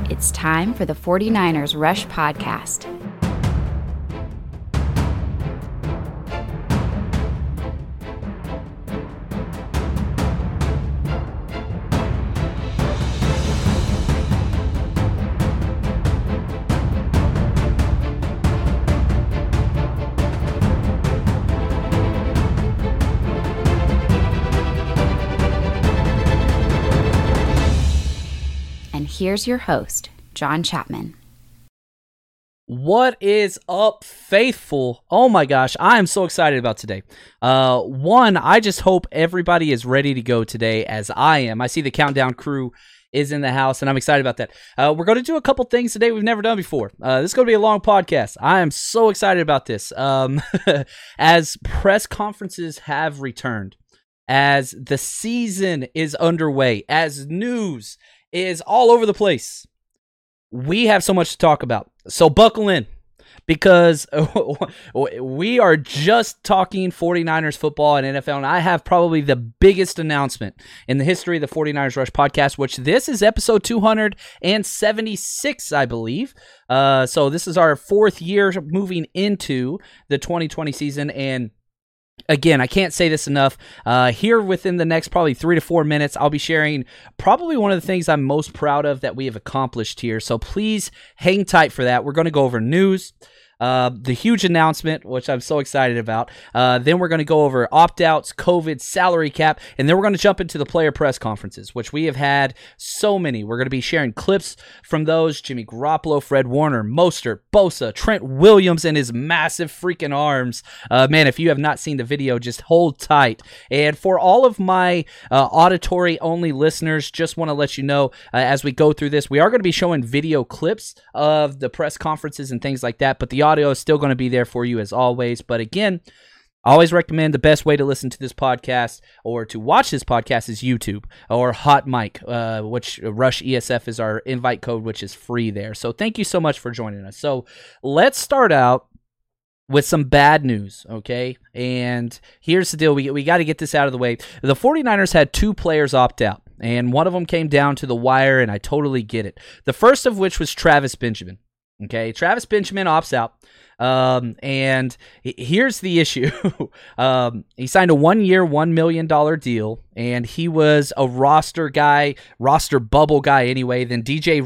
It's time for the 49ers Rush Podcast. Here's your host, John Chapman. What is up, faithful? Oh my gosh, I am so excited about today. I just hope everybody is ready to go today as I am. I see the Countdown crew is in the house, and I'm excited about that. We're going to do a couple things today we've never done before. This is going to be a long podcast. I am so excited about this. As press conferences have returned, as the season is underway, as news is all over the place, we have so much to talk about. So buckle in, because we are just talking 49ers football and NFL, and I have probably the biggest announcement in the history of the 49ers Rush podcast, which this is episode 276, I believe. So this is our fourth year moving into the 2020 season, and again, I can't say this enough. Here within the next probably 3 to 4 minutes, I'll be sharing probably one of the things I'm most proud of that we have accomplished here. So please hang tight for that. We're going to go over news, the huge announcement, which I'm so excited about. Then we're going to go over opt-outs, COVID, salary cap, and then we're going to jump into the player press conferences, which we have had so many. We're going to be sharing clips from those: Jimmy Garoppolo, Fred Warner, Mostert, Bosa, Trent Williams, and his massive freaking arms. Man, if you have not seen the video, just hold tight. And for all of my auditory-only listeners, just want to let you know, as we go through this, we are going to be showing video clips of the press conferences and things like that, but the audio is still going to be there for you as always. But again, I always recommend the best way to listen to this podcast or to watch this podcast is YouTube or Hot Mic, which Rush ESF is our invite code, which is free there. So thank you so much for joining us. So let's start out with some bad news, okay? And here's the deal. We got to get this out of the way. The 49ers had two players opt out, and one of them came down to the wire, and I totally get it. The first of which was Travis Benjamin. Okay, Travis Benjamin opts out, and here's the issue. He signed a 1-year, $1 million deal, and he was a roster bubble guy anyway. Then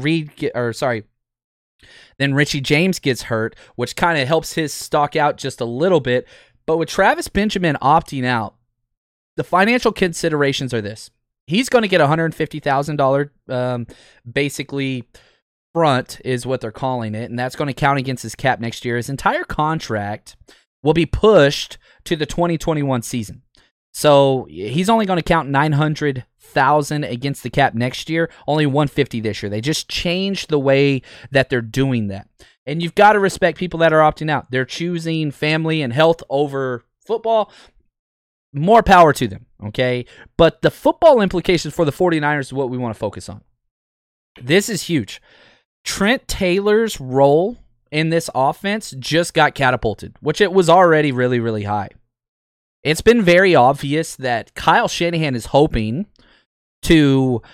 then Richie James gets hurt, which kind of helps his stock out just a little bit. But with Travis Benjamin opting out, the financial considerations are this. He's going to get $150,000, basically, front is what they're calling it, and that's going to count against his cap next year. His entire contract will be pushed to the 2021 season. So he's only going to count $900,000 against the cap next year, only $150,000 this year. They just changed the way that they're doing that. And you've got to respect people that are opting out. They're choosing family and health over football. More power to them, okay? But the football implications for the 49ers is what we want to focus on. This is huge. Trent Taylor's role in this offense just got catapulted, which it was already really, really high. It's been very obvious that Kyle Shanahan is hoping to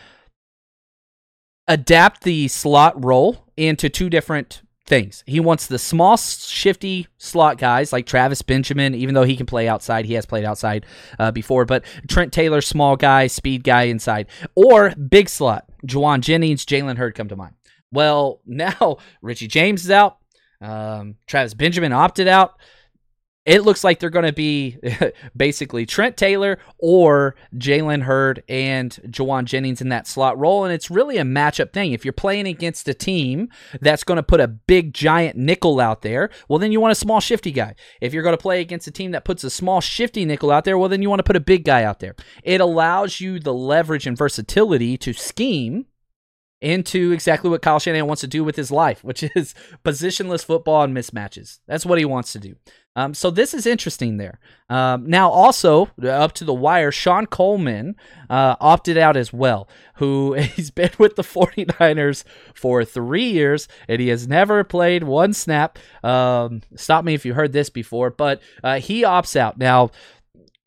adapt the slot role into two different things. He wants the small, shifty slot guys like Travis Benjamin, even though he can play outside. He has played outside before, but Trent Taylor, small guy, speed guy inside. Or big slot, Jauan Jennings, Jalen Hurd come to mind. Well, now Richie James is out. Travis Benjamin opted out. It looks like they're going to be basically Trent Taylor or Jalen Hurd and Jauan Jennings in that slot role, and it's really a matchup thing. If you're playing against a team that's going to put a big, giant nickel out there, well, then you want a small, shifty guy. If you're going to play against a team that puts a small, shifty nickel out there, well, then you want to put a big guy out there. It allows you the leverage and versatility to scheme into exactly what Kyle Shanahan wants to do with his life, which is positionless football and mismatches. That's what he wants to do. So this is interesting there. Now also, up to the wire, Sean Coleman opted out as well, he's been with the 49ers for 3 years, and he has never played one snap. Stop me if you heard this before, but he opts out. Now,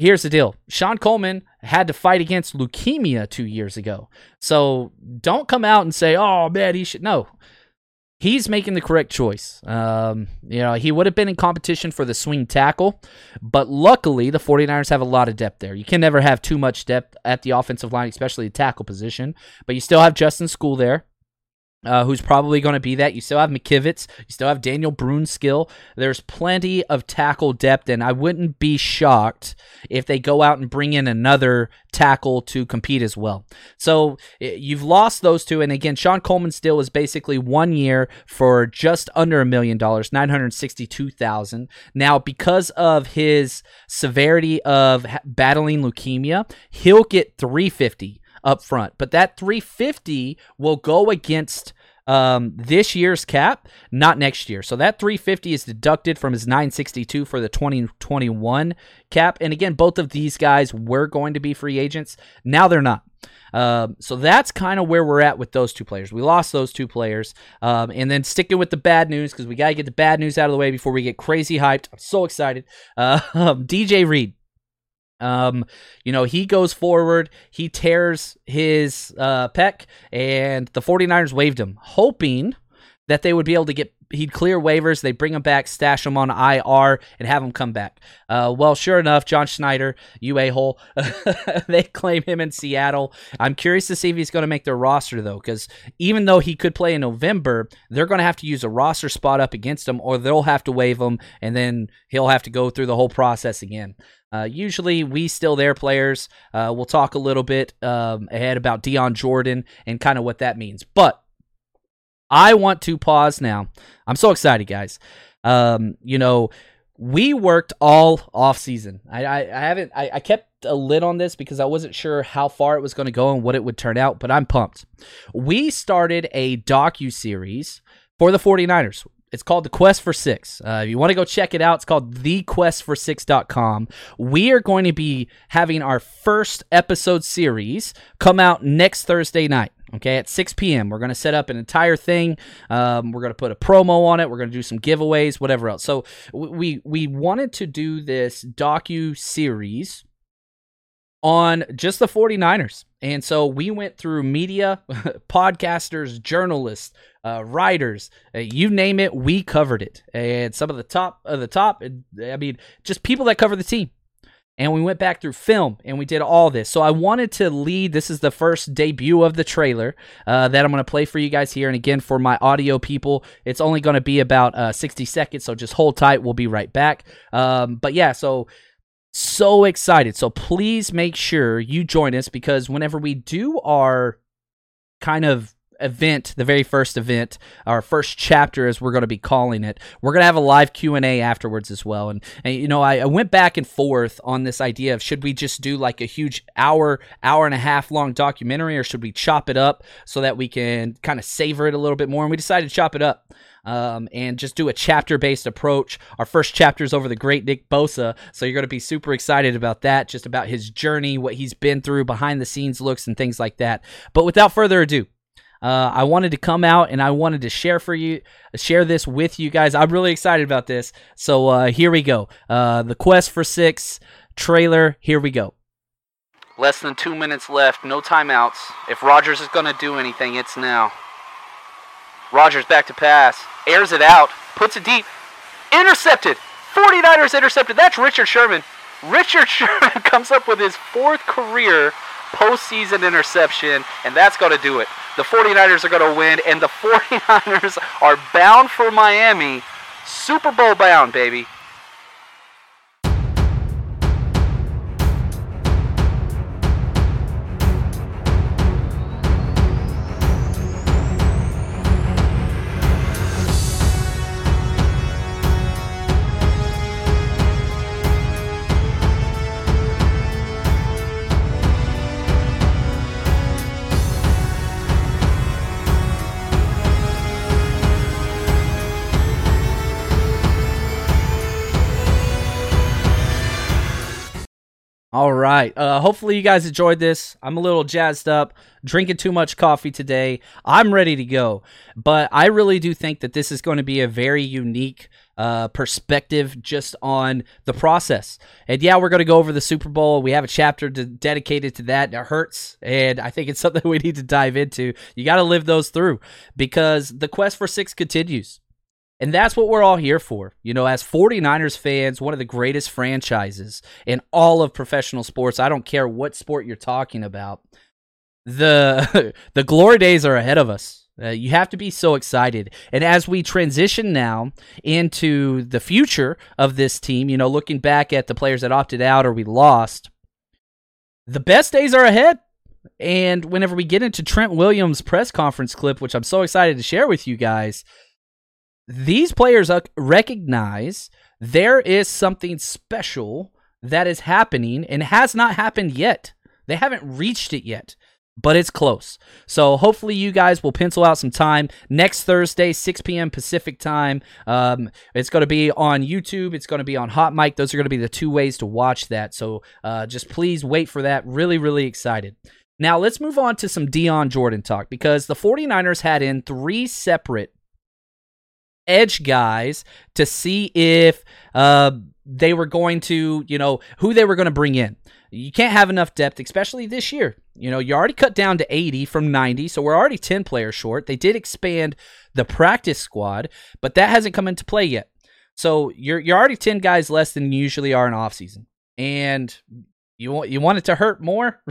here's the deal. Sean Coleman had to fight against leukemia 2 years ago. So don't come out and say, oh, man, he should. No. He's making the correct choice. He would have been in competition for the swing tackle, but luckily the 49ers have a lot of depth there. You can never have too much depth at the offensive line, especially the tackle position, but you still have Justin School there. Who's probably going to be that. You still have McKivitz. You still have Daniel Brunskill. There's plenty of tackle depth, and I wouldn't be shocked if they go out and bring in another tackle to compete as well. So you've lost those two, and again, Sean Coleman's deal is basically 1 year for just under $1 million, $962,000. Now, because of his severity of battling leukemia, he'll get $350,000 up front, but that $350,000 will go against this year's cap, not next year. So that $350,000 is deducted from his $962,000 for the 2021 cap. And again, both of these guys were going to be free agents. Now they're not. So that's kind of where we're at with those two players. We lost those two players. And then sticking with the bad news, because we got to get the bad news out of the way before we get crazy hyped. I'm so excited. DJ Reed. He goes forward, he tears his pec, and the 49ers waived him, hoping that they would be able to he'd clear waivers, they bring him back, stash him on IR, and have him come back. Well, sure enough, John Schneider, you a-hole, they claim him in Seattle. I'm curious to see if he's going to make their roster, though, because even though he could play in November, they're going to have to use a roster spot up against him, or they'll have to waive him, and then he'll have to go through the whole process again. Usually, we still there players. We'll talk a little bit ahead about Dion Jordan and kind of what that means. But I want to pause now. I'm so excited, guys. We worked all off season. I kept a lid on this because I wasn't sure how far it was going to go and what it would turn out, but I'm pumped. We started a docu-series for the 49ers. It's called The Quest for Six. If you want to go check it out, it's called thequestfor6.com. We are going to be having our first episode series come out next Thursday night, okay, at 6 p.m. We're going to set up an entire thing. We're going to put a promo on it. We're going to do some giveaways, whatever else. So we wanted to do this docu-series on just the 49ers. And so we went through media, podcasters, journalists, writers, you name it, we covered it. And some of the top, just people that cover the team. And we went back through film, and we did all this. So I wanted to lead, this is the first debut of the trailer that I'm going to play for you guys here. And again, for my audio people, it's only going to be about 60 seconds, so just hold tight. We'll be right back. But yeah, so excited. So please make sure you join us, because whenever we do our kind of event, the very first event, our first chapter, as we're going to be calling it, we're going to have a live Q&A afterwards as well. And I went back and forth on this idea of, should we just do like a huge hour and a half long documentary, or should we chop it up so that we can kind of savor it a little bit more? And we decided to chop it up. And just do a chapter-based approach. Our first chapter is over the great Nick Bosa, so you're going to be super excited about that, just about his journey, what he's been through, behind-the-scenes looks, and things like that. But without further ado, I wanted to come out and I wanted to share this with you guys. I'm really excited about this. So here we go. The Quest for Six trailer, here we go. Less than 2 minutes left, no timeouts. If Rodgers is going to do anything, it's now. Rodgers back to pass, airs it out, puts it deep, intercepted. 49ers intercepted. That's Richard Sherman. Richard Sherman comes up with his fourth career postseason interception, and that's going to do it. The 49ers are going to win, and the 49ers are bound for Miami. Super Bowl bound, baby. All right. Hopefully you guys enjoyed this. I'm a little jazzed up, drinking too much coffee today. I'm ready to go. But I really do think that this is going to be a very unique perspective just on the process. And yeah, we're going to go over the Super Bowl. We have a chapter dedicated to that. It hurts, and I think it's something we need to dive into. You got to live those through because the quest for 6 continues. And that's what we're all here for. You know, as 49ers fans, one of the greatest franchises in all of professional sports, I don't care what sport you're talking about, the glory days are ahead of us. You have to be so excited. And as we transition now into the future of this team, you know, looking back at the players that opted out or we lost, the best days are ahead. And whenever we get into Trent Williams' press conference clip, which I'm so excited to share with you guys, these players recognize there is something special that is happening and has not happened yet. They haven't reached it yet, but it's close. So hopefully you guys will pencil out some time next Thursday, 6 p.m. Pacific time. It's going to be on YouTube. It's going to be on Hot Mic. Those are going to be the 2 ways to watch that. So just please wait for that. Really, really excited. Now let's move on to some Dion Jordan talk because the 49ers had in 3 separate edge guys to see if they were going to, you know, who they were going to bring in. You can't have enough depth, especially this year. You know, you already cut down to 80 from 90, so we're already 10 players short. They did expand the practice squad, but that hasn't come into play yet. So you're already 10 guys less than you usually are in offseason. And you want it to hurt more?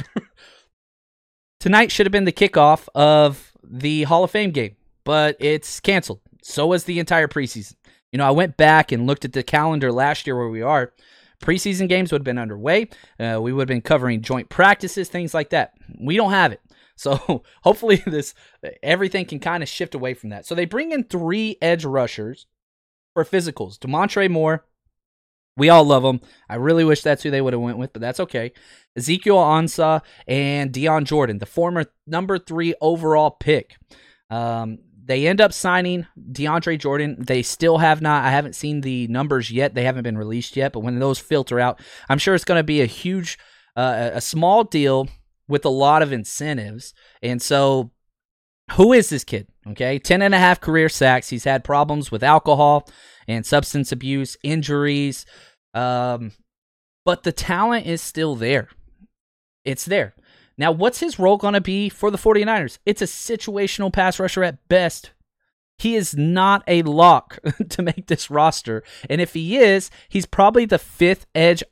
Tonight should have been the kickoff of the Hall of Fame game, but it's canceled. So was the entire preseason. You know, I went back and looked at the calendar last year where we are. Preseason games would have been underway. We would have been covering joint practices, things like that. We don't have it. So hopefully everything can kind of shift away from that. So they bring in 3 edge rushers for physicals. Demontre Moore, we all love him. I really wish that's who they would have went with, but that's okay. Ezekiel Ansah and Dion Jordan, the former number 3 overall pick. They end up signing DeAndre Jordan. They still have not, I haven't seen the numbers yet. They haven't been released yet, but when those filter out, I'm sure it's going to be a huge, a small deal with a lot of incentives. And so who is this kid? Okay, 10.5 career sacks. He's had problems with alcohol and substance abuse, injuries, but the talent is still there. It's there. Now, what's his role going to be for the 49ers? It's a situational pass rusher at best. He is not a lock to make this roster. And if he is, he's probably the 5th edge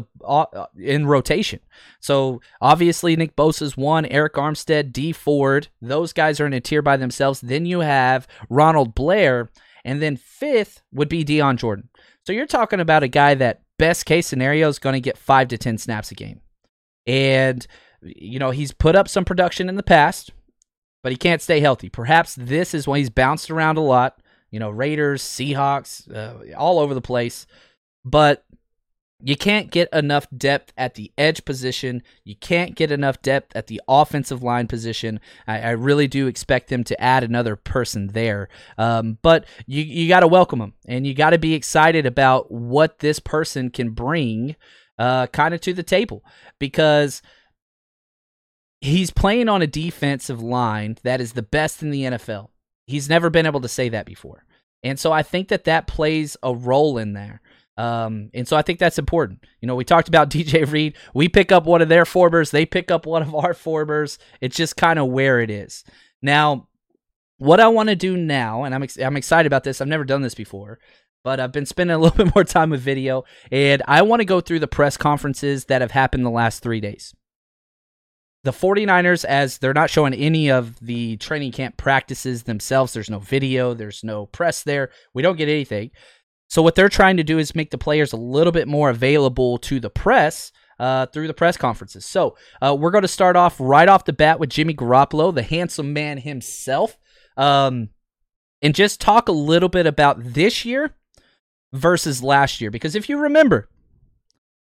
in rotation. So, obviously, Nick Bosa's 1, Eric Armstead, D Ford. Those guys are in a tier by themselves. Then you have Ronald Blair. And then 5th would be Dion Jordan. So, you're talking about a guy that best case scenario is going to get 5 to 10 snaps a game. And you know, he's put up some production in the past, but he can't stay healthy. Perhaps this is when he's bounced around a lot. You know, Raiders, Seahawks, all over the place. But you can't get enough depth at the edge position. You can't get enough depth at the offensive line position. I really do expect them to add another person there. But you got to welcome him, and you got to be excited about what this person can bring kind of to the table, because he's playing on a defensive line that is the best in the NFL. He's never been able to say that before. And so I think that plays a role in there. And so I think that's important. You know, we talked about DJ Reed. We pick up one of their forbers. They pick up one of our forbers. It's just kind of where it is. Now, what I want to do now, and I'm excited about this. I've never done this before, but I've been spending a little bit more time with video, and I want to go through the press conferences that have happened the last 3 days. The 49ers, as they're not showing any of the training camp practices themselves, there's no video, there's no press there, we don't get anything. So what they're trying to do is make the players a little bit more available to the press through the press conferences. So we're going to start off right off the bat with Jimmy Garoppolo, the handsome man himself, and just talk a little bit about this year versus last year. Because if you remember,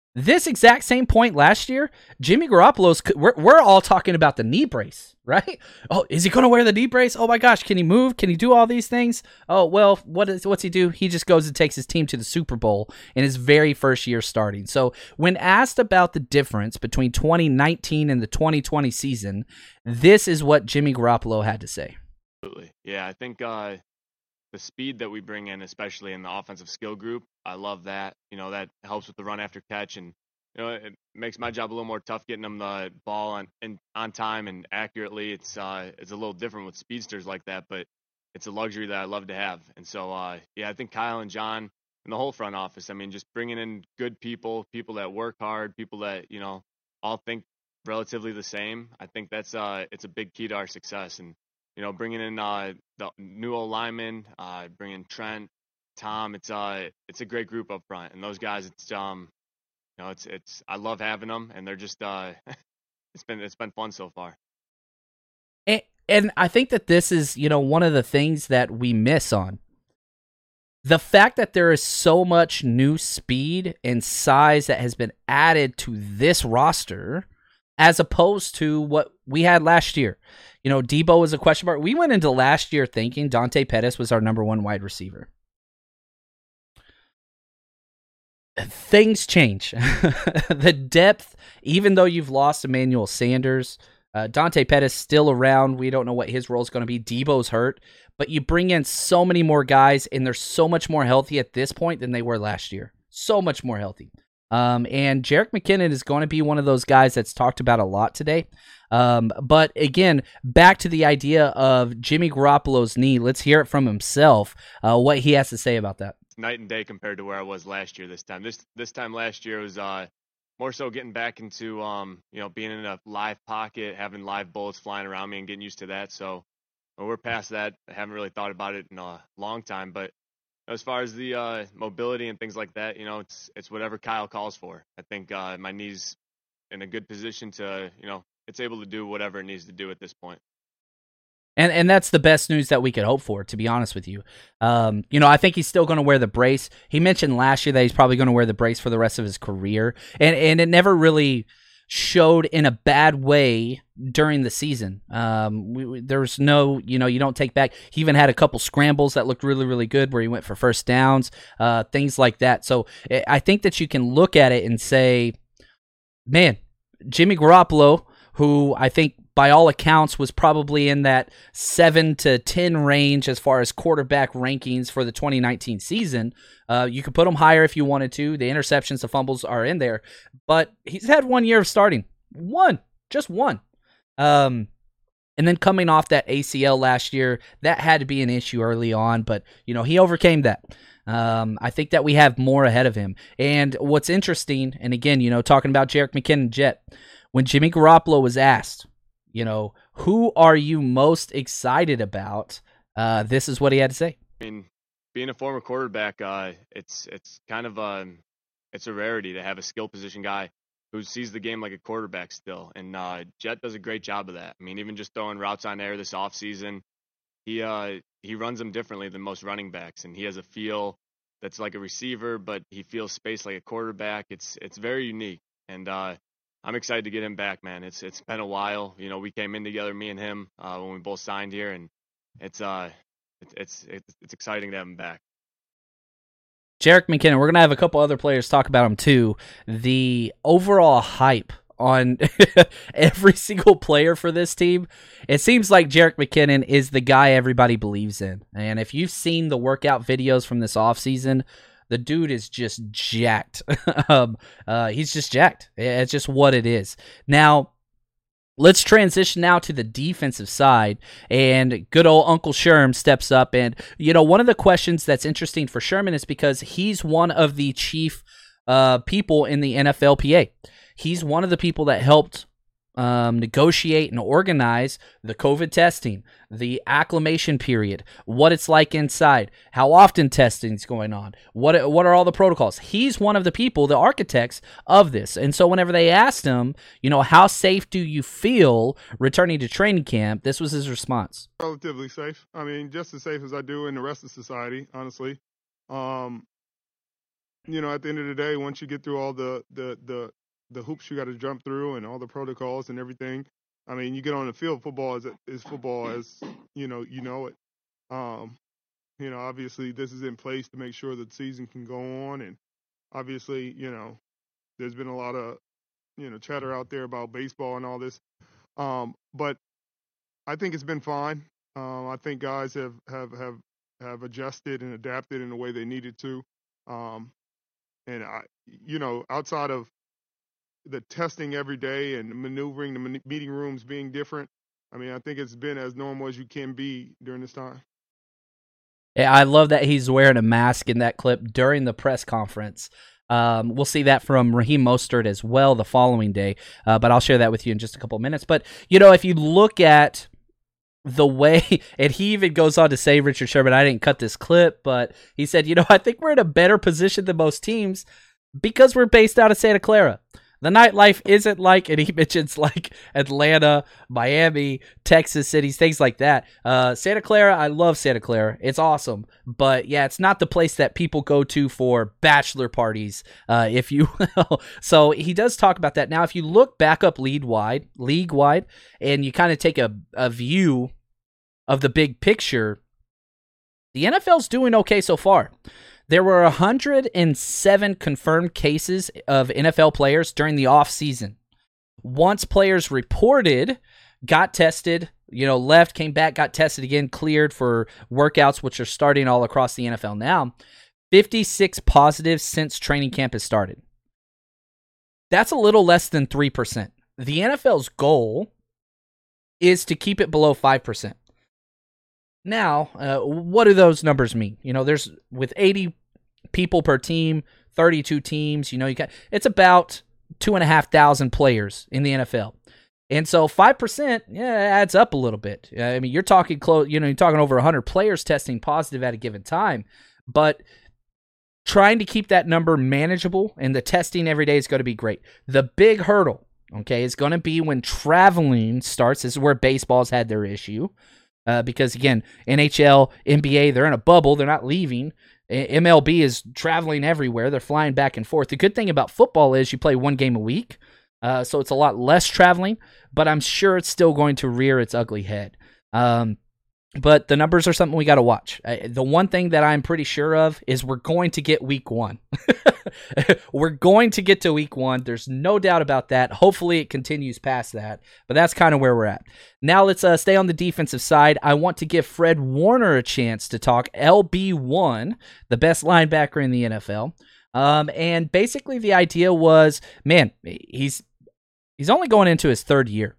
This exact same point last year, Jimmy Garoppolo's, we're all talking about the knee brace, right? Oh, is he going to wear the knee brace? Oh my gosh, can he move? Can he do all these things? Oh, well, what's he do? He just goes and takes his team to the Super Bowl in his very first year starting. So when asked about the difference between 2019 and the 2020 season, this is what Jimmy Garoppolo had to say. Absolutely. Yeah, I think the speed that we bring in, especially in the offensive skill group, I love that. That helps with the run after catch, and it makes my job a little more tough getting them the ball on time and accurately. It's a little different with speedsters like that, but it's a luxury that I love to have. And so, I think Kyle and John and the whole front office, I mean, just bringing in good people that work hard, people that all think relatively the same. I think that's it's a big key to our success. And bringing in the new linemen, bringing Trent, Tom, it's a great group up front, and those guys, it's I love having them, and they're just it's been fun so far. And I think that this is one of the things that we miss on. The fact that there is so much new speed and size that has been added to this roster, as opposed to what we had last year. Debo was a question mark. We went into last year thinking Dante Pettis was our number one wide receiver. Things change. The depth, even though you've lost Emmanuel Sanders, Dante Pettis still around. We don't know what his role is going to be. Debo's hurt. But you bring in so many more guys, and they're so much more healthy at this point than they were last year. So much more healthy. And Jerick McKinnon is going to be one of those guys that's talked about a lot today. But again, back to the idea of Jimmy Garoppolo's knee. Let's hear it from himself, what he has to say about that. It's night and day compared to where I was last year this time. This time last year was more so getting back into being in a live pocket, having live bullets flying around me and getting used to that. So we're past that. I haven't really thought about it in a long time, but as far as the mobility and things like that, it's whatever Kyle calls for. I think my knee's in a good position to, it's able to do whatever it needs to do at this point. And that's the best news that we could hope for, to be honest with you. I think he's still going to wear the brace. He mentioned last year that he's probably going to wear the brace for the rest of his career. And it never really showed in a bad way during the season. There's no, you don't take back. He even had a couple scrambles that looked really, really good where he went for first downs, things like that. So I think that you can look at it and say, man, Jimmy Garoppolo, who I think by all accounts was probably in that 7 to 10 range as far as quarterback rankings for the 2019 season. You could put him higher if you wanted to. The interceptions, the fumbles are in there. But he's had 1 year of starting. Just one. And then coming off that ACL last year, that had to be an issue early on. But, he overcame that. I think that we have more ahead of him. And what's interesting, and again, talking about Jerick McKinnon, Jet, when Jimmy Garoppolo was asked, who are you most excited about? This is what he had to say. I mean, being a former quarterback, it's kind of it's a rarity to have a skill position guy who sees the game like a quarterback still. And Jet does a great job of that. I mean, even just throwing routes on air this offseason, he runs them differently than most running backs, and he has a feel that's like a receiver, but he feels space like a quarterback. It's very unique, and I'm excited to get him back, man. It's been a while. We came in together, me and him, when we both signed here, and it's exciting to have him back. Jerick McKinnon, we're going to have a couple other players talk about him too. The overall hype on every single player for this team, it seems like Jerick McKinnon is the guy everybody believes in. And if you've seen the workout videos from this offseason, the dude is just jacked. He's just jacked. It's just what it is. Now, let's transition now to the defensive side, and good old Uncle Sherm steps up. And, one of the questions that's interesting for Sherman is because he's one of the chief people in the NFLPA. He's one of the people that helped negotiate and organize the COVID testing, the acclimation period, what it's like inside, how often testing is going on, what are all the protocols. He's one of the people, the architects of this. And so whenever they asked him, how safe do you feel returning to training camp, this was his response. Relatively safe. I mean, just as safe as I do in the rest of society, honestly. at the end of the day, once you get through all the hoops you got to jump through and all the protocols and everything, I mean, you get on the field. Football is football as you know it. Obviously this is in place to make sure that the season can go on, and obviously, there's been a lot of chatter out there about baseball and all this, but I think it's been fine. I think guys have adjusted and adapted in the way they needed to. And outside of the testing every day and maneuvering the meeting rooms being different, I mean, I think it's been as normal as you can be during this time. Yeah, I love that he's wearing a mask in that clip during the press conference. We'll see that from Raheem Mostert as well the following day, but I'll share that with you in just a couple of minutes. But, if you look at the way, and he even goes on to say, Richard Sherman, I didn't cut this clip, but he said, I think we're in a better position than most teams because we're based out of Santa Clara. The nightlife isn't like, and he mentions like Atlanta, Miami, Texas cities, things like that. Santa Clara, I love Santa Clara. It's awesome. But yeah, it's not the place that people go to for bachelor parties, if you will. So he does talk about that. Now, if you look back up league-wide, and you kind of take a view of the big picture, the NFL's doing okay so far. There were 107 confirmed cases of NFL players during the offseason. Once players reported, got tested, left, came back, got tested again, cleared for workouts, which are starting all across the NFL now. 56 positives since training camp has started. That's a little less than 3%. The NFL's goal is to keep it below 5%. Now, what do those numbers mean? There's with 80 people per team, 32 teams, it's about 2,500 players in the NFL. And so 5%, adds up a little bit. I mean, you're talking close, you're talking over 100 players testing positive at a given time, but trying to keep that number manageable and the testing every day is going to be great. The big hurdle, is going to be when traveling starts. This is where baseball's had their issue. Because, again, NHL, NBA, they're in a bubble. They're not leaving. MLB is traveling everywhere. They're flying back and forth. The good thing about football is you play one game a week, so it's a lot less traveling, but I'm sure it's still going to rear its ugly head. But the numbers are something we got to watch. The one thing that I'm pretty sure of is we're going to get week one. We're going to get to week one. There's no doubt about that. Hopefully it continues past that, but that's kind of where we're at. Now let's stay on the defensive side. I want to give Fred Warner a chance to talk. LB1, the best linebacker in the NFL. And basically the idea was, man, he's only going into his third year.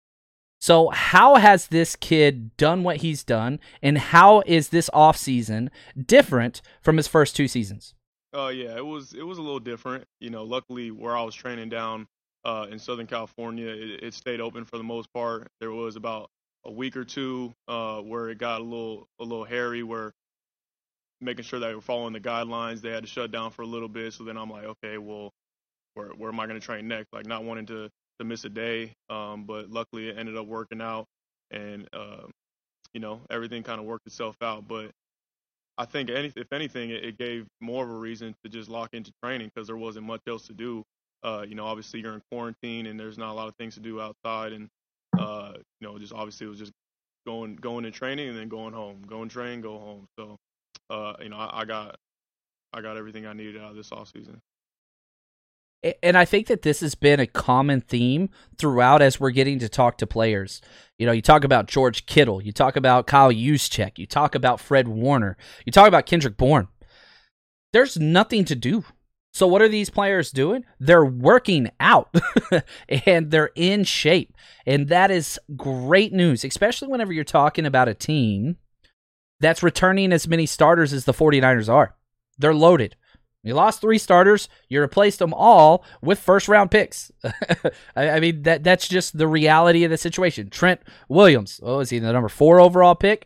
So how has this kid done what he's done, and how is this offseason different from his first two seasons? Yeah, it was a little different. Luckily where I was training down in Southern California, it stayed open for the most part. There was about a week or two where it got a little hairy, where making sure that we're following the guidelines, they had to shut down for a little bit. So then I'm like, okay, well, where am I going to train next? Like, not wanting to miss a day, but luckily it ended up working out, and everything kind of worked itself out. But I think if anything, it gave more of a reason to just lock into training, because there wasn't much else to do. Obviously you're in quarantine and there's not a lot of things to do outside, and just obviously it was just going to training and then going home, going train, go home. So I got everything I needed out of this offseason. And I think that this has been a common theme throughout as we're getting to talk to players. You talk about George Kittle, you talk about Kyle Juszczyk, you talk about Fred Warner, you talk about Kendrick Bourne. There's nothing to do. So what are these players doing? They're working out and they're in shape. And that is great news, especially whenever you're talking about a team that's returning as many starters as the 49ers are. They're loaded. You lost 3 starters. You replaced them all with first-round picks. I mean, that's just the reality of the situation. Trent Williams, is he the number 4 overall pick?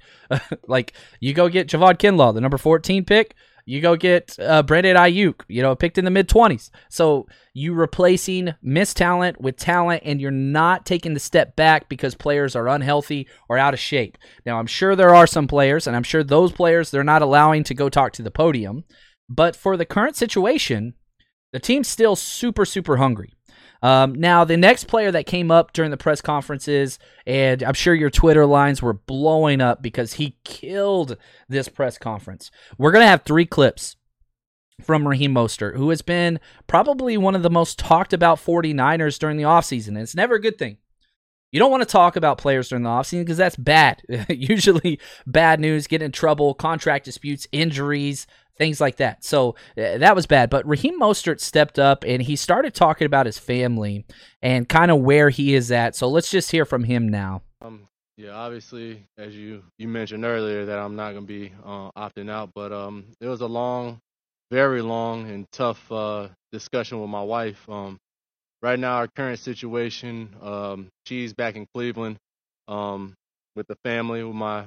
You go get Javon Kinlaw, the number 14 pick. You go get Brandon Ayuk, picked in the mid-20s. So you replacing missed talent with talent, and you're not taking the step back because players are unhealthy or out of shape. Now, I'm sure there are some players, and I'm sure those players they're not allowing to go talk to the podium. But for the current situation, the team's still super, super hungry. Now, the next player that came up during the press conferences, and I'm sure your Twitter lines were blowing up because he killed this press conference. We're going to have 3 clips from Raheem Mostert, who has been probably one of the most talked about 49ers during the offseason. And it's never a good thing. You don't want to talk about players during the offseason because that's bad. Usually bad news, get in trouble, contract disputes, injuries, things like that. So that was bad. But Raheem Mostert stepped up and he started talking about his family and kind of where he is at. So let's just hear from him now. Yeah, obviously, as you mentioned earlier, that I'm not going to be opting out. But it was a long, very long and tough discussion with my wife. Right now, our current situation, she's back in Cleveland with the family, with my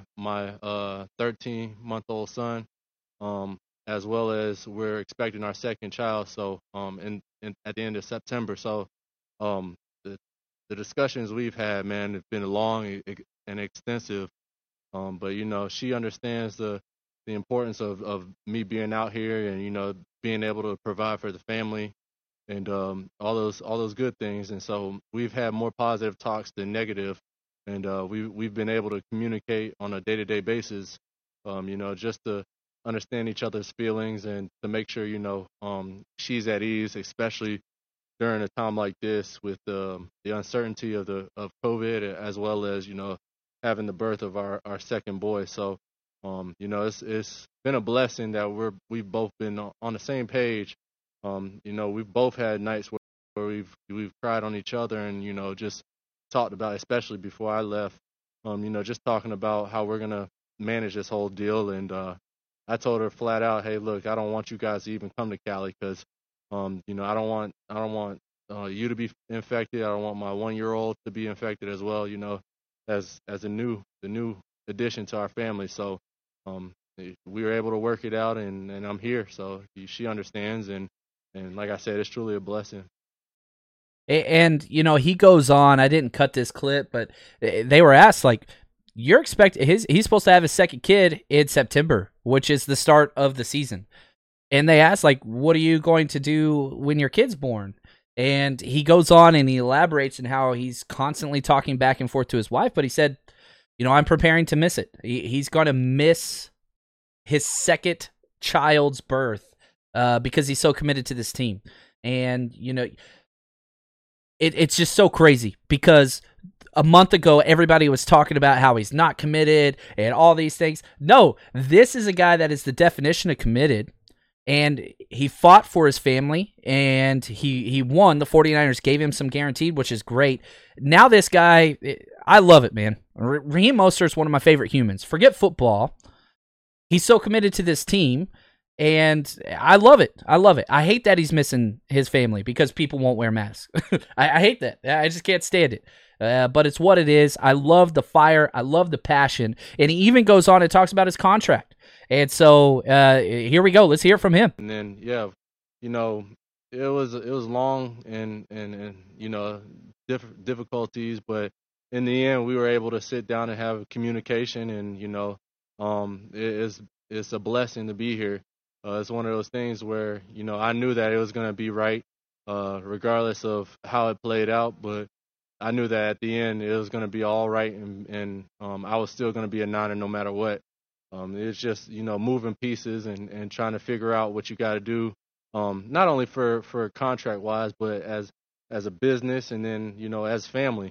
13-month-old son, as well as we're expecting our second child. So, at the end of September. So, the discussions we've had, man, have been long and extensive. But she understands the importance of me being out here and being able to provide for the family. And all those good things, and so we've had more positive talks than negative, and we've been able to communicate on a day-to-day basis, just to understand each other's feelings and to make sure she's at ease, especially during a time like this with the uncertainty of COVID, as well as having the birth of our second boy. So it's been a blessing that we've both been on the same page. We've both had nights where we've cried on each other and, just talked about, especially before I left, just talking about how we're going to manage this whole deal. And I told her flat out, hey, look, I don't want you guys to even come to Cali because, I don't want you to be infected. I don't want my 1-year-old to be infected as well, as the new addition to our family. So we were able to work it out and I'm here. So she understands. And like I said, it's truly a blessing. And, he goes on. I didn't cut this clip, but they were asked, like, you're expecting he's supposed to have his second kid in September, which is the start of the season. And they asked, like, what are you going to do when your kid's born? And he goes on and he elaborates on how he's constantly talking back and forth to his wife, but he said, I'm preparing to miss it. He's going to miss his second child's birth. Because he's so committed to this team. And, it's just so crazy because a month ago, everybody was talking about how he's not committed and all these things. No, this is a guy that is the definition of committed. And he fought for his family and he won. The 49ers gave him some guaranteed, which is great. Now this guy, I love it, man. Raheem Mostert is one of my favorite humans. Forget football. He's so committed to this team. And I love it. I hate that he's missing his family because people won't wear masks. I hate that. I just can't stand it. But it's what it is. I love the fire. I love the passion. And he even goes on and talks about his contract. And so here we go. Let's hear from him. And then, it was long and difficulties, but in the end, we were able to sit down and have communication. And it's a blessing to be here. It's one of those things where, I knew that it was going to be right, regardless of how it played out. But I knew that at the end it was going to be all right, and I was still going to be a Niner no matter what. It's just, moving pieces and trying to figure out what you got to do, not only for contract-wise, but as a business and then, as family.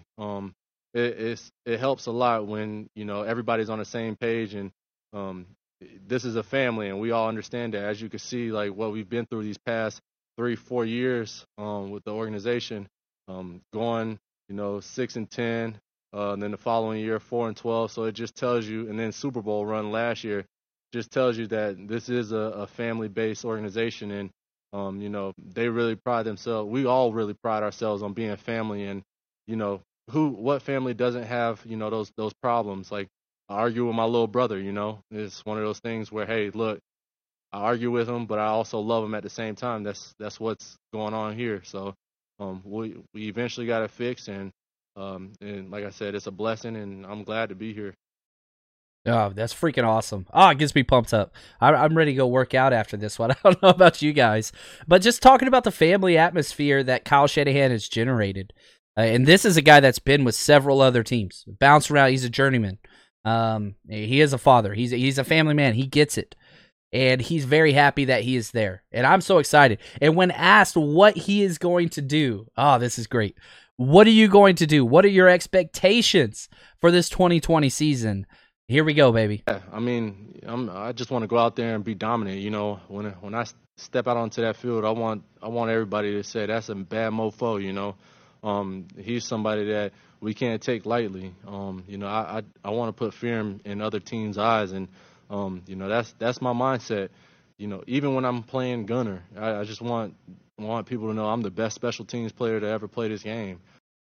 It helps a lot when, everybody's on the same page and this is a family, and we all understand that. As you can see, like what we've been through these past 3-4 years with the organization, going 6-10, and then the following year 4-12. So it just tells you, and then Super Bowl run last year, just tells you that this is a family-based organization, and they really pride themselves. We all really pride ourselves on being a family, and what family doesn't have those problems like. I argue with my little brother, It's one of those things where, hey, look, I argue with him, but I also love him at the same time. That's what's going on here. So we eventually got it fixed, and like I said, it's a blessing, and I'm glad to be here. Oh, that's freaking awesome. Oh, it gets me pumped up. I'm ready to go work out after this one. I don't know about you guys, but just talking about the family atmosphere that Kyle Shanahan has generated. And this is a guy that's been with several other teams. Bounced around. He's a journeyman. He is a father. He's a family man. He gets it. And he's very happy that he is there. And I'm so excited. And when asked what he is going to do, oh, this is great. What are you going to do? What are your expectations for this 2020 season? Here we go, baby. Yeah, I mean, I just want to go out there and be dominant. You know, when I step out onto that field, I want everybody to say that's a bad mofo. You know, he's somebody that we can't take lightly. You know, I want to put fear in other teams' eyes, and you know, that's my mindset. You know, even when I'm playing gunner, I just want people to know I'm the best special teams player to ever play this game.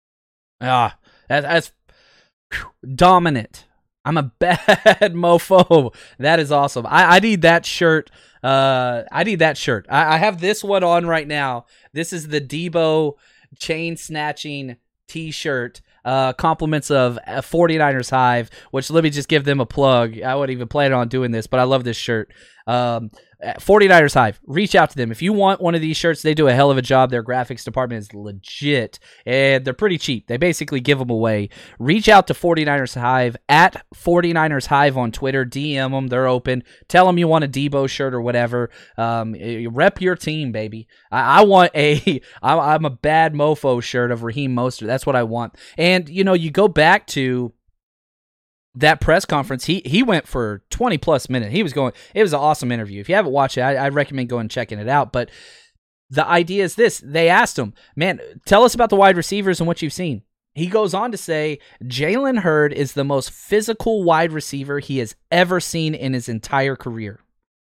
That's dominant. I'm a bad mofo. That is awesome. I need that shirt. I need that shirt. I have this one on right now. This is the Debo chain snatching t-shirt. Compliments of 49ers Hive, which let me just give them a plug. I wasn't even planning on doing this, but I love this shirt. 49ers Hive, reach out to them. If you want one of these shirts, they do a hell of a job. Their graphics department is legit, and they're pretty cheap. They basically give them away. Reach out to 49ers Hive, at 49ers Hive on Twitter. DM them. They're open. Tell them you want a Debo shirt or whatever. Rep your team, baby. I'm a bad mofo shirt of Raheem Mostert. That's what I want. And, you know, you go back to that press conference, he went for 20 plus minutes. It was an awesome interview. If you haven't watched it, I recommend going and checking it out. But the idea is this. They asked him, man, tell us about the wide receivers and what you've seen. He goes on to say, Jalen Hurd is the most physical wide receiver he has ever seen in his entire career.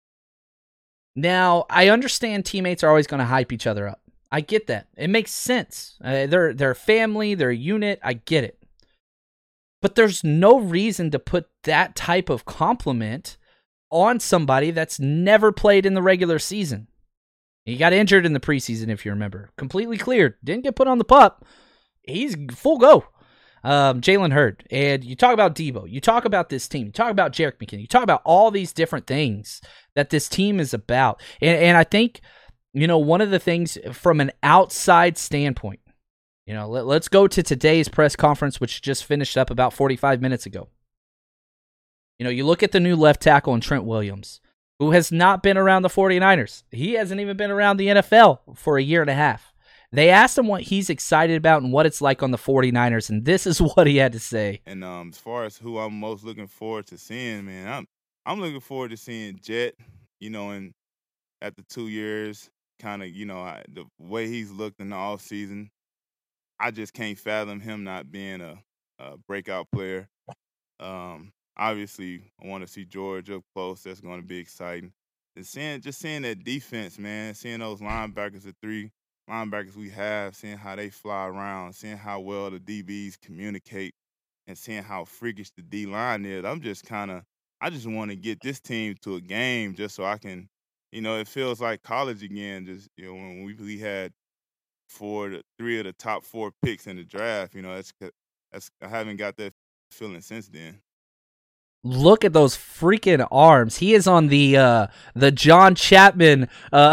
Now, I understand teammates are always going to hype each other up. I get that. It makes sense. They're a family, they're a unit. I get it. But there's no reason to put that type of compliment on somebody that's never played in the regular season. He got injured in the preseason, if you remember. Completely cleared. Didn't get put on the PUP. He's full go. Jalen Hurd. And you talk about Debo. You talk about this team. You talk about Jerick McKinnon. You talk about all these different things that this team is about. And I think, you know, one of the things from an outside standpoint, you know, let's go to today's press conference, which just finished up about 45 minutes ago. You know, you look at the new left tackle in Trent Williams, who has not been around the 49ers. He hasn't even been around the NFL for a year and a half. They asked him what he's excited about and what it's like on the 49ers, and this is what he had to say. And as far as who I'm most looking forward to seeing, man, I'm looking forward to seeing Jet, you know, and after 2 years, kind of, you know, the way he's looked in the offseason. I just can't fathom him not being a breakout player. Obviously, I want to see George up close. That's going to be exciting. And seeing that defense, man, seeing those linebackers, the 3 linebackers we have, seeing how they fly around, seeing how well the DBs communicate, and seeing how freakish the D-line is. I just want to get this team to a game just so I can, you know, it feels like college again. Just, you know, when we had 3 of the top 4 picks in the draft, you know, that's I haven't got that feeling since then. Look at those freaking arms. He is on the John Chapman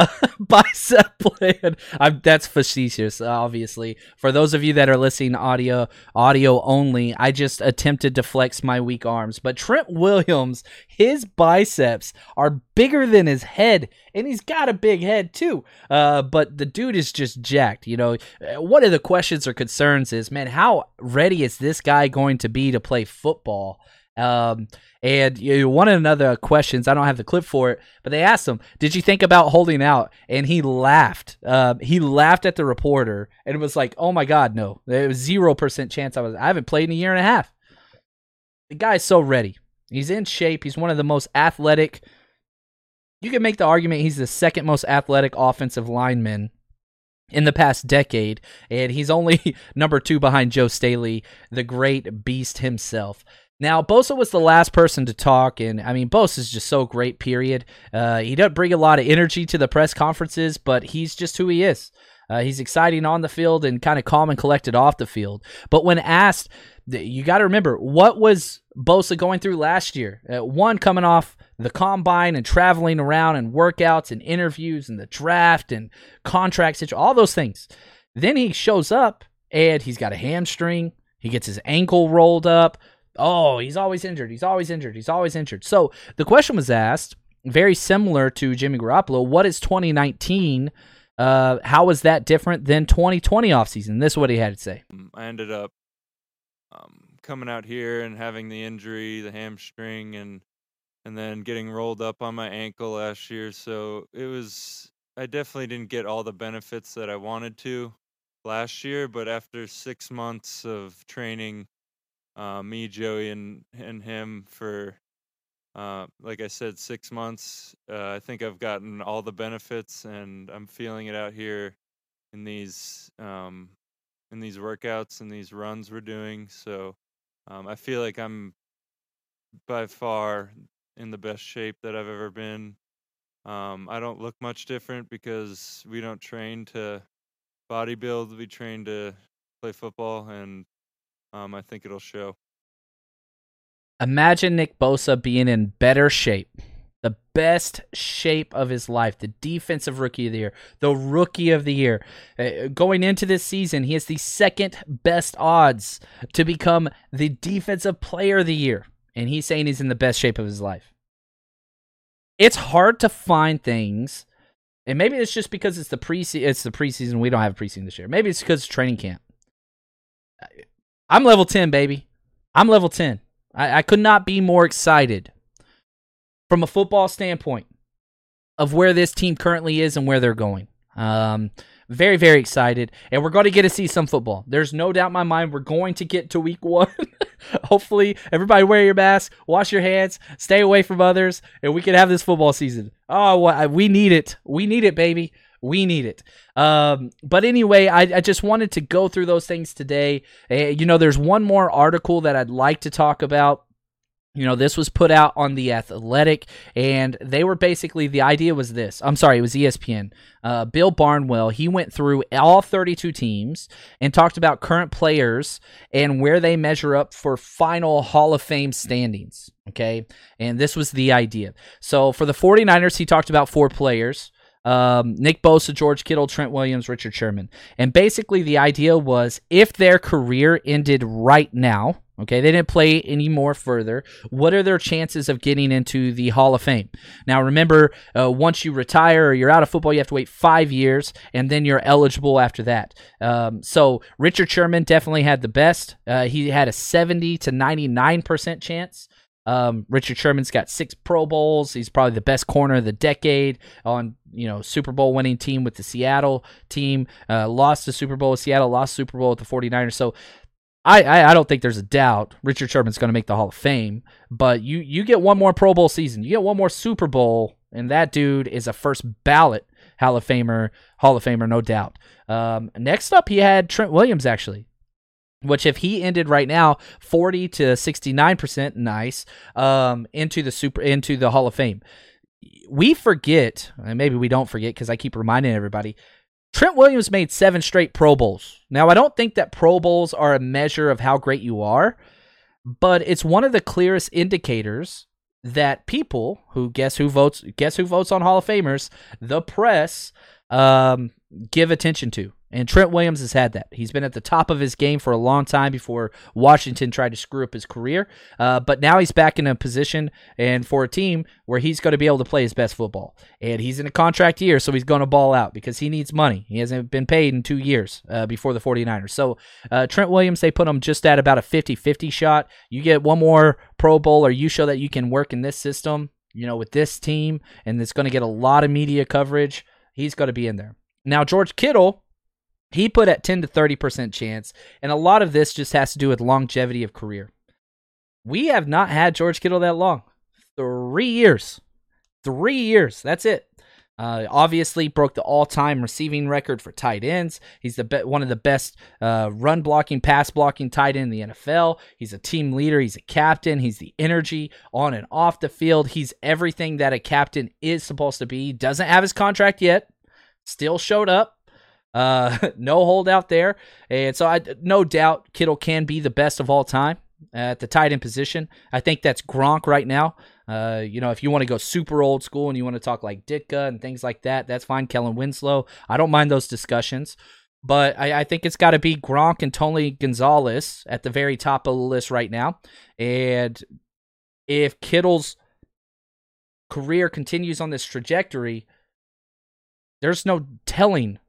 bicep plan. That's facetious, obviously. For those of you that are listening audio only, I just attempted to flex my weak arms. But Trent Williams, his biceps are bigger than his head, and he's got a big head too. But the dude is just jacked. You know, one of the questions or concerns is, man, how ready is this guy going to be to play football? And one of another questions, I don't have the clip for it, but they asked him, did you think about holding out? And he laughed. He laughed at the reporter and it was like, oh my God, no. There was 0% chance I haven't played in a year and a half. The guy's so ready. He's in shape. He's one of the most athletic. You can make the argument he's the second most athletic offensive lineman in the past decade, and he's only number 2 behind Joe Staley, the great beast himself. Now, Bosa was the last person to talk, and, I mean, Bosa is just so great, period. He doesn't bring a lot of energy to the press conferences, but he's just who he is. He's exciting on the field and kind of calm and collected off the field. But when asked, you got to remember, what was Bosa going through last year? One, coming off the combine and traveling around and workouts and interviews and the draft and contract situation, all those things. Then he shows up and he's got a hamstring. He gets his ankle rolled up. Oh, he's always injured. He's always injured. He's always injured. So the question was asked, very similar to Jimmy Garoppolo, what is 2019? How was that different than 2020 offseason? This is what he had to say. I ended up coming out here and having the injury, the hamstring, and then getting rolled up on my ankle last year. So I definitely didn't get all the benefits that I wanted to last year, but after 6 months of training, me, Joey, and him for, like I said, 6 months, I think I've gotten all the benefits, and I'm feeling it out here in these workouts and these runs we're doing. So I feel like I'm by far in the best shape that I've ever been. I don't look much different because we don't train to bodybuild. We train to play football, and I think it'll show. Imagine Nick Bosa being in better shape, the best shape of his life, the defensive rookie of the year, the rookie of the year. Going into this season, he has the second best odds to become the defensive player of the year, and he's saying he's in the best shape of his life. It's hard to find things, and maybe it's just because it's the preseason. We don't have a preseason this year. Maybe it's because it's training camp. I'm level 10, baby. I'm level 10. I could not be more excited from a football standpoint of where this team currently is and where they're going. Very, very excited. And we're going to get to see some football. There's no doubt in my mind we're going to get to week 1. Hopefully, everybody wear your mask, wash your hands, stay away from others, and we can have this football season. Oh, we need it. We need it, baby. We need it. But anyway, I just wanted to go through those things today. There's one more article that I'd like to talk about. This was put out on The Athletic, and they were basically, the idea was this. I'm sorry, it was ESPN. Bill Barnwell, he went through all 32 teams and talked about current players and where they measure up for final Hall of Fame standings, okay? And this was the idea. So for the 49ers, he talked about 4 players. Nick Bosa, George Kittle, Trent Williams, Richard Sherman. And basically the idea was if their career ended right now, okay, they didn't play any more further, what are their chances of getting into the Hall of Fame? Now remember, once you retire or you're out of football, you have to wait 5 years, and then you're eligible after that. So Richard Sherman definitely had the best. He had a 70 to 99% chance. Richard Sherman's got 6 Pro Bowls. He's probably the best corner of the decade on, Super Bowl winning team with the Seattle team. Lost the Super Bowl with Seattle, lost Super Bowl with the 49ers. So I don't think there's a doubt Richard Sherman's going to make the Hall of Fame, but you get one more Pro Bowl season. You get one more Super Bowl, and that dude is a first ballot Hall of Famer, no doubt. Next up, he had Trent Williams, actually. Which, if he ended right now, 40 to 69%, nice, into the Hall of Fame. We forget, and maybe we don't forget because I keep reminding everybody, Trent Williams made 7 straight Pro Bowls. Now, I don't think that Pro Bowls are a measure of how great you are, but it's one of the clearest indicators that people who guess who votes on Hall of Famers, the press, give attention to. And Trent Williams has had that. He's been at the top of his game for a long time before Washington tried to screw up his career. But now he's back in a position and for a team where he's going to be able to play his best football. And he's in a contract year, so he's going to ball out because he needs money. He hasn't been paid in 2 years before the 49ers. So Trent Williams, they put him just at about a 50-50 shot. You get one more Pro Bowl, or you show that you can work in this system, with this team, and it's going to get a lot of media coverage. He's going to be in there. Now, George Kittle, he put at 10 to 30% chance, and a lot of this just has to do with longevity of career. We have not had George Kittle that long. 3 years. 3 years. That's it. Obviously broke the all-time receiving record for tight ends. He's one of the best run-blocking, pass-blocking tight end in the NFL. He's a team leader. He's a captain. He's the energy on and off the field. He's everything that a captain is supposed to be. Doesn't have his contract yet. Still showed up. No holdout there. And so no doubt Kittle can be the best of all time at the tight end position. I think that's Gronk right now. If you want to go super old school and you want to talk like Ditka and things like that, that's fine. Kellen Winslow. I don't mind those discussions. But I think it's got to be Gronk and Tony Gonzalez at the very top of the list right now. And if Kittle's career continues on this trajectory, there's no telling.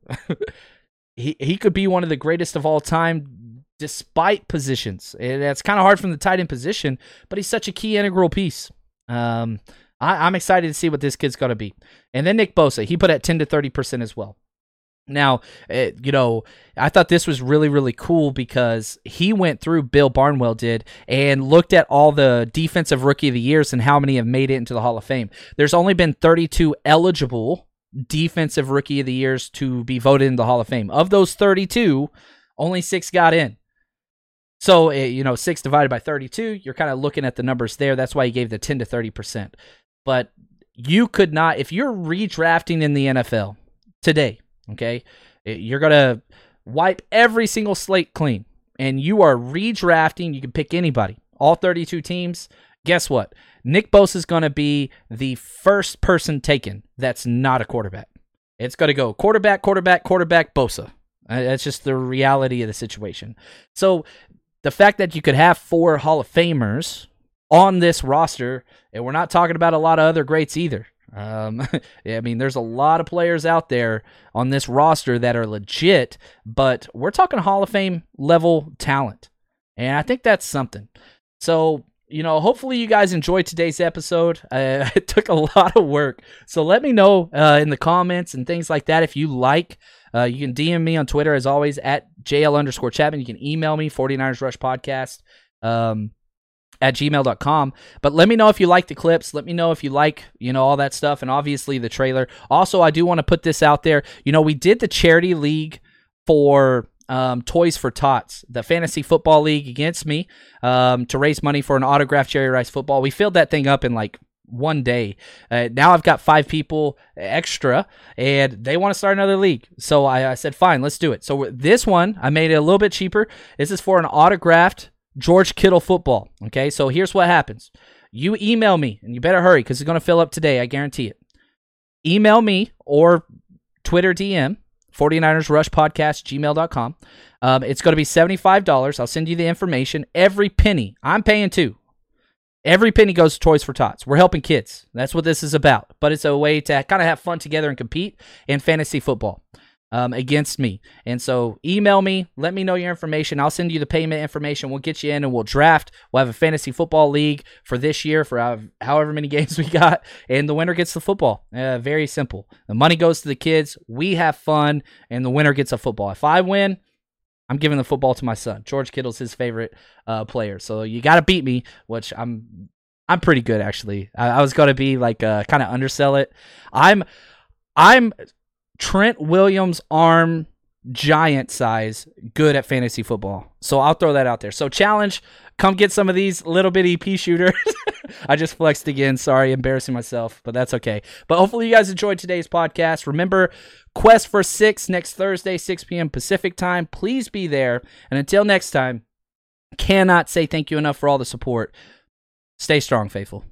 he could be one of the greatest of all time despite positions. And that's kind of hard from the tight end position, but he's such a key integral piece. I'm excited to see what this kid's going to be. And then Nick Bosa, he put at 10 to 30% as well. Now, I thought this was really, really cool because he went through, Bill Barnwell did, and looked at all the defensive rookie of the years and how many have made it into the Hall of Fame. There's only been 32 eligible defensive rookie of the years to be voted in the Hall of Fame. Of those 32, only 6 got in. So, 6 divided by 32, you're kind of looking at the numbers there. That's why he gave the 10 to 30%. But you could not, if you're redrafting in the NFL today, okay, you're going to wipe every single slate clean, and you are redrafting. You can pick anybody, all 32 teams. Guess what? Nick Bosa is going to be the first person taken that's not a quarterback. It's going to go quarterback, Bosa. That's just the reality of the situation. So the fact that you could have 4 Hall of Famers on this roster, and we're not talking about a lot of other greats either. There's a lot of players out there on this roster that are legit, but we're talking Hall of Fame level talent. And I think that's something. So, hopefully you guys enjoyed today's episode. It took a lot of work. So let me know in the comments and things like that if you like. You can DM me on Twitter, as always, at JL_Chapman. You can email me, 49ers Rush Podcast. At gmail.com. But let me know if you like the clips. Let me know if you like, all that stuff. And obviously the trailer. Also, I do want to put this out there. We did the charity league for Toys for Tots, the fantasy football league against me, to raise money for an autographed Jerry Rice football. We filled that thing up in like one day. Now I've got 5 people extra, and they want to start another league. So I said, fine, let's do it. So this one, I made it a little bit cheaper. This is for an autographed George Kittle football. Okay, so here's what happens. You email me, and you better hurry because it's going to fill up today. I guarantee it. Email me or Twitter DM, 49ers Rush Podcast, gmail.com. It's going to be $75. I'll send you the information. Every penny, I'm paying too. Every penny goes to Toys for Tots. We're helping kids. That's what this is about. But it's a way to kind of have fun together and compete in fantasy football. Against me. And so email me, let me know your information. I'll send you the payment information. We'll get you in and we'll draft. We'll have a fantasy football league for this year for however many games we got, and the winner gets the football. Very simple. The money goes to the kids. We have fun, and the winner gets a football. If I win, I'm giving the football to my son. George Kittle's his favorite player. So you got to beat me, which I'm pretty good, actually. I was going to be like kind of undersell it. I'm Trent Williams arm giant size good at fantasy football. So I'll throw that out there. So challenge, come get some of these little bitty pea shooters. I just flexed again. Sorry, embarrassing myself, but that's okay. But hopefully you guys enjoyed today's podcast. Remember, Quest for 6 next Thursday, 6 p.m. Pacific time. Please be there. And until next time, cannot say thank you enough for all the support. Stay strong, faithful.